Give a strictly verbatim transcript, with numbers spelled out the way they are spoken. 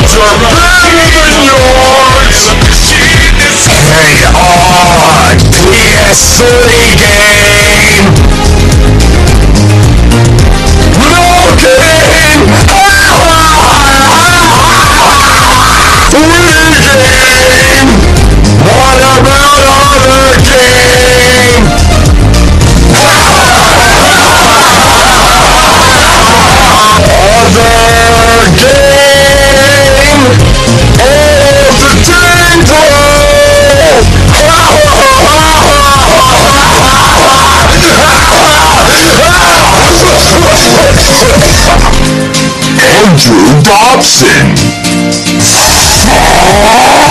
are better than yours! Hang on! P S three game! No game! Wii game! What about other game? Other game! Oh, the tingle! Andrew Dobson!